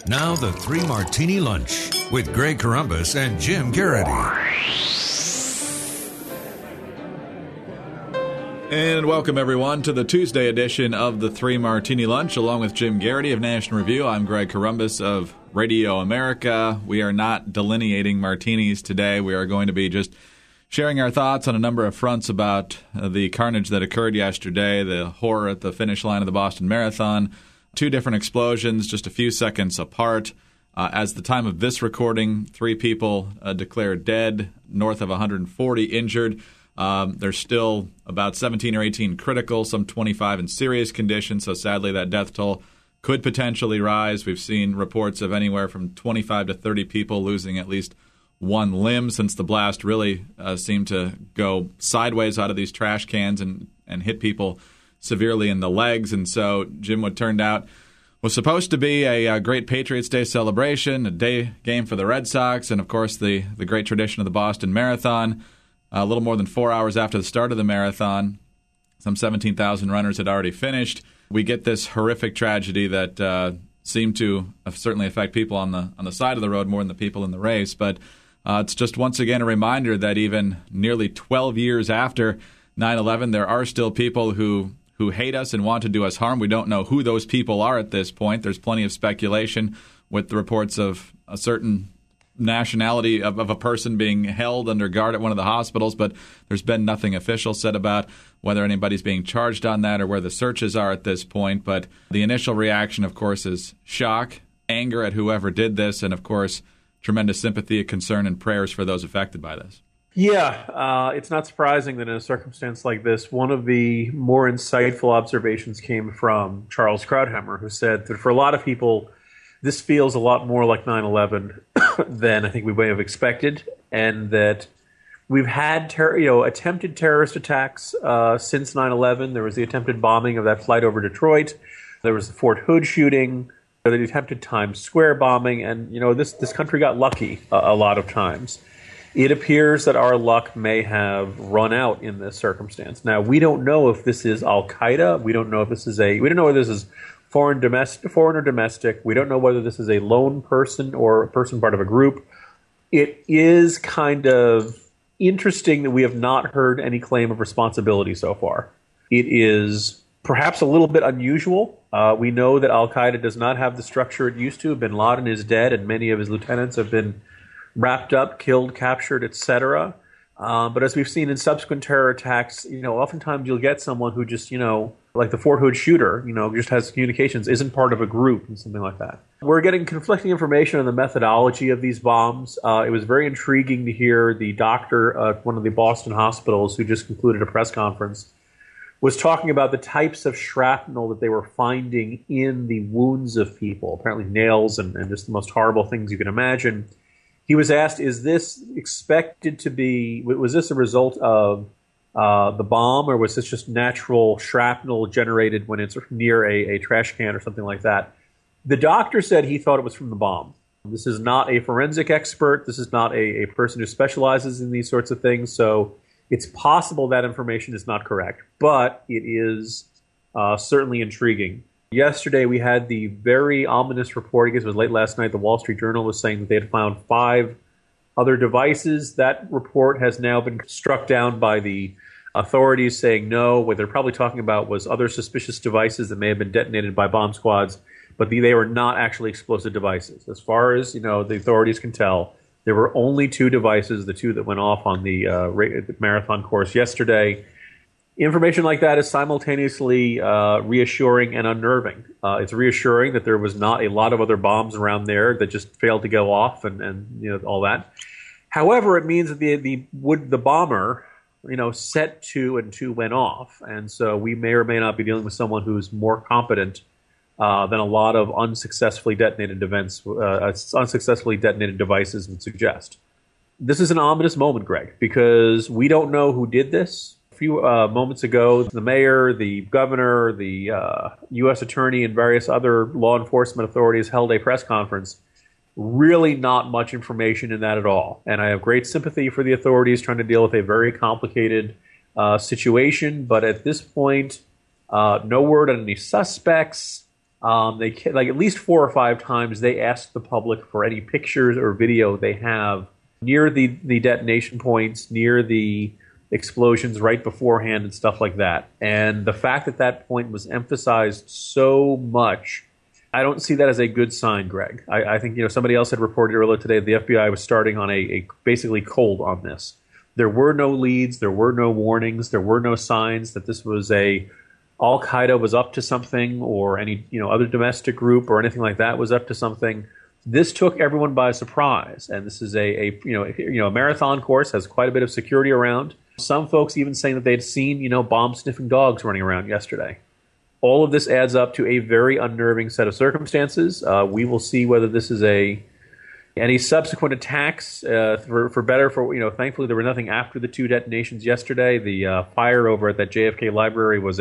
Now the Three Martini Lunch with Greg Corombos and Jim Garrity. And welcome, everyone, to the Tuesday edition of the Three Martini Lunch. Along with Jim Garrity of National Review, I'm Greg Corombos of Radio America. We are not delineating martinis today. We are going to be just sharing our thoughts on a number of fronts about the carnage that occurred yesterday, the horror at the finish line of the Boston Marathon. Two different explosions just a few seconds apart. As the time of this recording, 3 people declared dead, north of 140 injured. There's still about 17 or 18 critical, some 25 in serious condition, so sadly that death toll could potentially rise. We've seen reports of anywhere from 25 to 30 people losing at least one limb since the blast really seemed to go sideways out of these trash cans and hit people severely in the legs. And so, Jim, what turned out was supposed to be a great Patriots Day celebration, a day game for the Red Sox, and, of course, the great tradition of the Boston Marathon. A little more than 4 hours after the start of the marathon, some 17,000 runners had already finished. We get this horrific tragedy that seemed to certainly affect people on the side of the road more than the people in the race. But it's just once again a reminder that even nearly 12 years after 9/11, there are still people who hate us and want to do us harm. We don't know who those people are at this point. There's plenty of speculation with the reports of a certain nationality of a person being held under guard at one of the hospitals, but there's been nothing official said about whether anybody's being charged on that or where the searches are at this point. But the initial reaction, of course, is shock, anger at whoever did this, and, of course, tremendous sympathy, concern, and prayers for those affected by this. Yeah, it's not surprising that in a circumstance like this, one of the more insightful observations came from Charles Krauthammer, who said that for a lot of people, this feels a lot more like 9/11 than I think we may have expected, and that we've had attempted terrorist attacks since 9/11. There was the attempted bombing of that flight over Detroit. There was the Fort Hood shooting, the attempted Times Square bombing, and this country got lucky a lot of times. It appears that our luck may have run out in this circumstance. Now, we don't know if this is Al-Qaeda. We don't know if this is we don't know whether this is foreign or domestic. We don't know whether this is a lone person or a person part of a group. It is kind of interesting that we have not heard any claim of responsibility so far. It is perhaps a little bit unusual. We know that Al-Qaeda does not have the structure it used to. Bin Laden is dead, and many of his lieutenants have been wrapped up, killed, captured, etc. But as we've seen in subsequent terror attacks, oftentimes you'll get someone who just, like the Fort Hood shooter, just has communications, isn't part of a group and something like that. We're getting conflicting information on the methodology of these bombs. It was very intriguing to hear the doctor at one of the Boston hospitals who just concluded a press conference was talking about the types of shrapnel that they were finding in the wounds of people, apparently nails and just the most horrible things you can imagine. He was asked, is this expected to be, was this a result of the bomb, or was this just natural shrapnel generated when it's near a trash can or something like that? The doctor said he thought it was from the bomb. This is not a forensic expert. This is not a person who specializes in these sorts of things. So it's possible that information is not correct, but it is certainly intriguing. Yesterday, we had the very ominous report, I guess it was late last night, the Wall Street Journal was saying that they had found 5 other devices. That report has now been struck down by the authorities, saying no. What they're probably talking about was other suspicious devices that may have been detonated by bomb squads, but they were not actually explosive devices. As far as the authorities can tell, there were only 2 devices, the 2 that went off on the marathon course yesterday. Information like that is simultaneously reassuring and unnerving. It's reassuring that there was not a lot of other bombs around there that just failed to go off and all that. However, it means that the bomber, set 2 and 2 went off, and so we may or may not be dealing with someone who's more competent than a lot of unsuccessfully detonated devices would suggest. This is an ominous moment, Greg, because we don't know who did this. A few moments ago, the mayor, the governor, the U.S. attorney, and various other law enforcement authorities held a press conference. Really not much information in that at all. And I have great sympathy for the authorities trying to deal with a very complicated situation. But at this point, no word on any suspects. Like at least 4 or 5 times they asked the public for any pictures or video they have near the detonation points, near the explosions right beforehand and stuff like that. And the fact that that point was emphasized so much, I don't see that as a good sign, Greg. I think, somebody else had reported earlier today that the FBI was starting on a basically cold on this. There were no leads, there were no warnings, there were no signs that this was Al-Qaeda was up to something, or any other domestic group or anything like that was up to something. This took everyone by surprise, and this is a marathon course, has quite a bit of security around. Some folks even saying that they'd seen bomb-sniffing dogs running around yesterday. All of this adds up to a very unnerving set of circumstances. We will see whether this is any subsequent attacks. For better, thankfully there were nothing after the 2 detonations yesterday. The fire over at that JFK library was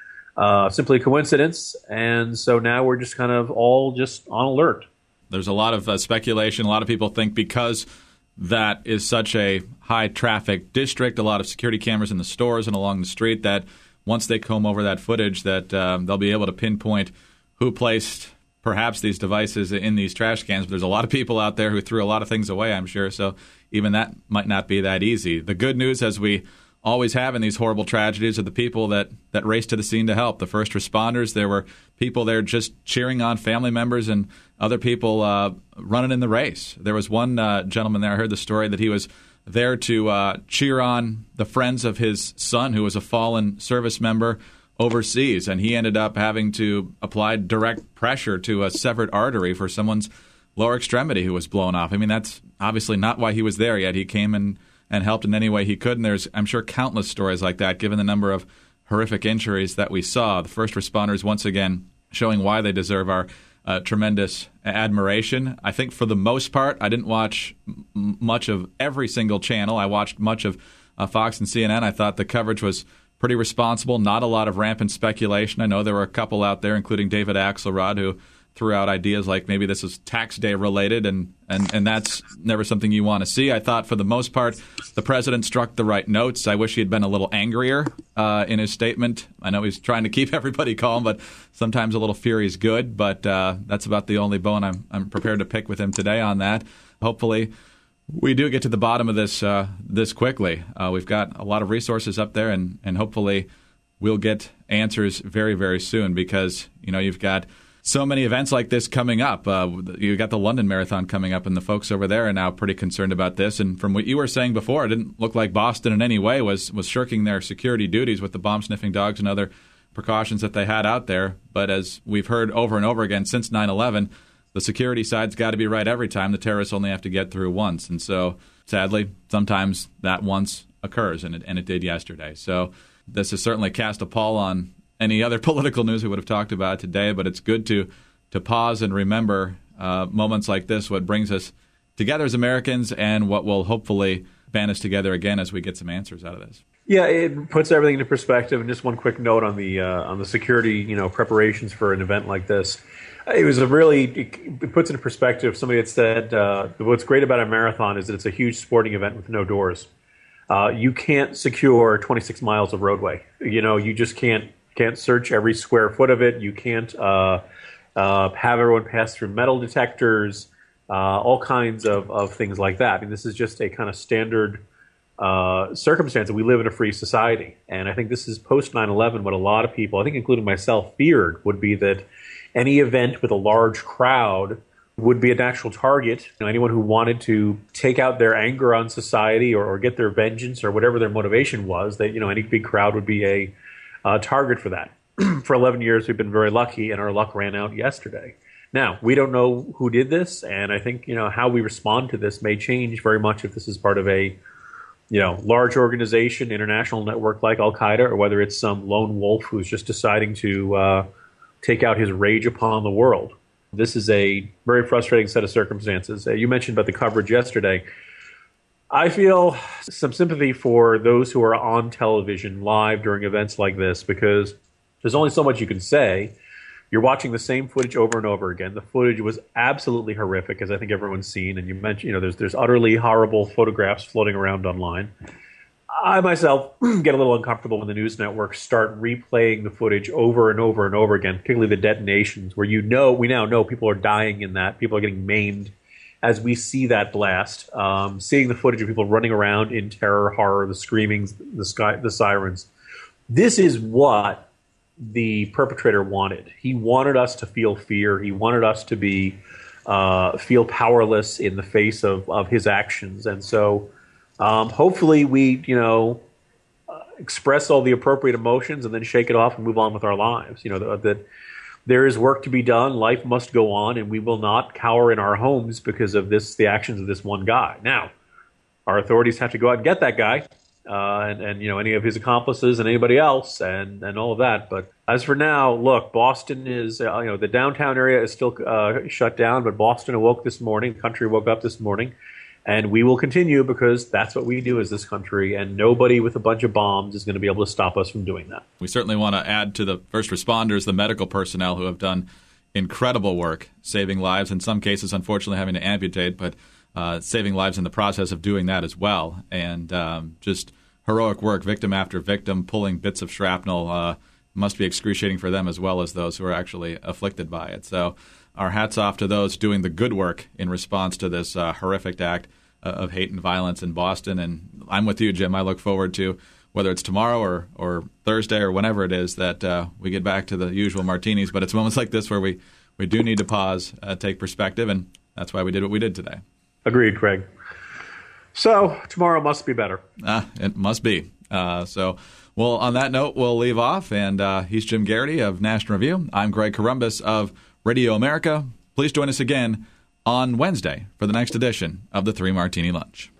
simply a coincidence, and so now we're just kind of all just on alert. There's a lot of speculation. A lot of people think because that is such a high-traffic district, a lot of security cameras in the stores and along the street, that once they comb over that footage, that they'll be able to pinpoint who placed perhaps these devices in these trash cans. But there's a lot of people out there who threw a lot of things away, I'm sure, so even that might not be that easy. The good news, as we always have in these horrible tragedies, are the people that race to the scene to help. The first responders, there were people there just cheering on family members and other people running in the race. There was one gentleman there, I heard the story, that he was there to cheer on the friends of his son who was a fallen service member overseas, and he ended up having to apply direct pressure to a severed artery for someone's lower extremity who was blown off. I mean, that's obviously not why he was there yet. He came and helped in any way he could, and there's, I'm sure, countless stories like that, given the number of horrific injuries that we saw. The first responders, once again, showing why they deserve our tremendous admiration. I think for the most part, I didn't watch much of every single channel. I watched much of Fox and CNN. I thought the coverage was pretty responsible, not a lot of rampant speculation. I know there were a couple out there, including David Axelrod, who threw out ideas like maybe this is tax day related, and that's never something you want to see. I thought for the most part the president struck the right notes. I wish he had been a little angrier in his statement. I know he's trying to keep everybody calm, but sometimes a little fury is good. But that's about the only bone I'm prepared to pick with him today on that. Hopefully we do get to the bottom of this quickly. We've got a lot of resources up there, and hopefully we'll get answers very, very soon, because you've got so many events like this coming up. You got the London Marathon coming up, and the folks over there are now pretty concerned about this. And from what you were saying before, it didn't look like Boston in any way was shirking their security duties with the bomb-sniffing dogs and other precautions that they had out there. But as we've heard over and over again since 9/11, the security side's got to be right every time. The terrorists only have to get through once. And so, sadly, sometimes that once occurs, and it did yesterday. So this has certainly cast a pall on any other political news we would have talked about today, but it's good to pause and remember moments like this, what brings us together as Americans, and what will hopefully band us together again as we get some answers out of this. Yeah, it puts everything into perspective. And just one quick note on the security, preparations for an event like this. It puts into perspective. Somebody had said what's great about a marathon is that it's a huge sporting event with no doors. You can't secure 26 miles of roadway. You just can't search every square foot of it. You can't have everyone pass through metal detectors, all kinds of things like that. I mean, this is just a kind of standard circumstance that we live in a free society. And I think this is post 9/11 what a lot of people, I think including myself, feared would be that any event with a large crowd would be a natural target. Anyone who wanted to take out their anger on society or get their vengeance or whatever their motivation was, that any big crowd would be a target for that. For 11 years, we've been very lucky, and our luck ran out yesterday. Now, we don't know who did this, and I think how we respond to this may change very much if this is part of a large organization, international network like Al-Qaeda, or whether it's some lone wolf who's just deciding to take out his rage upon the world. This is a very frustrating set of circumstances. You mentioned about the coverage yesterday. I feel some sympathy for those who are on television live during events like this, because there's only so much you can say. You're watching the same footage over and over again. The footage was absolutely horrific, as I think everyone's seen. And you mentioned, there's utterly horrible photographs floating around online. I myself get a little uncomfortable when the news networks start replaying the footage over and over and over again, particularly the detonations, where we now know people are dying in that, people are getting maimed as we see that blast. Seeing the footage of people running around in terror, horror, the screamings, the sirens. This is what the perpetrator wanted. He wanted us to feel fear. He wanted us to feel powerless in the face of his actions, and so. Hopefully we, express all the appropriate emotions and then shake it off and move on with our lives. That there is work to be done. Life must go on, and we will not cower in our homes because of the actions of this one guy. Now, our authorities have to go out and get that guy, and any of his accomplices and anybody else, and all of that. But as for now, look, Boston is, the downtown area is still shut down, but Boston awoke this morning. The country woke up this morning. And we will continue because that's what we do as this country, and nobody with a bunch of bombs is going to be able to stop us from doing that. We certainly want to add to the first responders, the medical personnel who have done incredible work saving lives, in some cases, unfortunately, having to amputate, but saving lives in the process of doing that as well. And just heroic work, victim after victim, pulling bits of shrapnel must be excruciating for them as well as those who are actually afflicted by it. So our hats off to those doing the good work in response to this horrific act of hate and violence in Boston. And I'm with you, Jim. I look forward to, whether it's tomorrow or Thursday or whenever it is, that we get back to the usual martinis. But it's moments like this where we do need to pause, take perspective, and that's why we did what we did today. Agreed, Craig. So tomorrow must be better. It must be. Well, on that note, we'll leave off. And he's Jim Garrity of National Review. I'm Greg Corombos of Radio America. Please join us again on Wednesday for the next edition of the Three Martini Lunch.